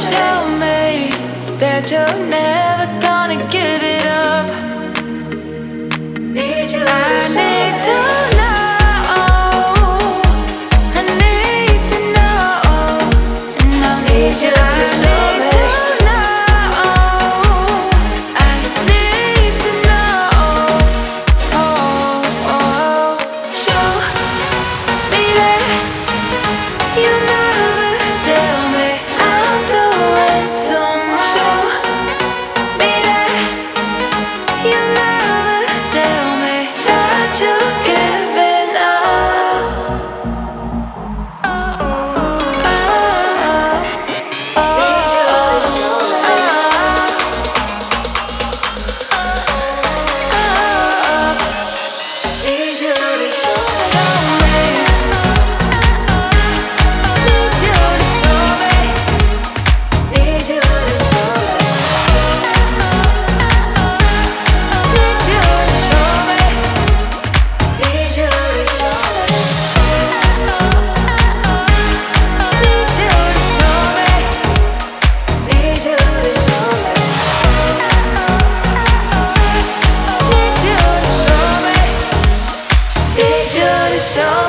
Show me that you're never gonna give it up. Need you I to show need me. to know. I need to know. And I need you to show me. I need to know. Oh, oh. Show me that you never tell me I'm doing too much. Show me that you never tell me that you're giving up. Need you to show me. Need you to show me. Show me. Need you to show me. Need you to show me. Need you to show me. Need you to show me. Need you to show me. Need you to show me. Need you to show me. Need you to show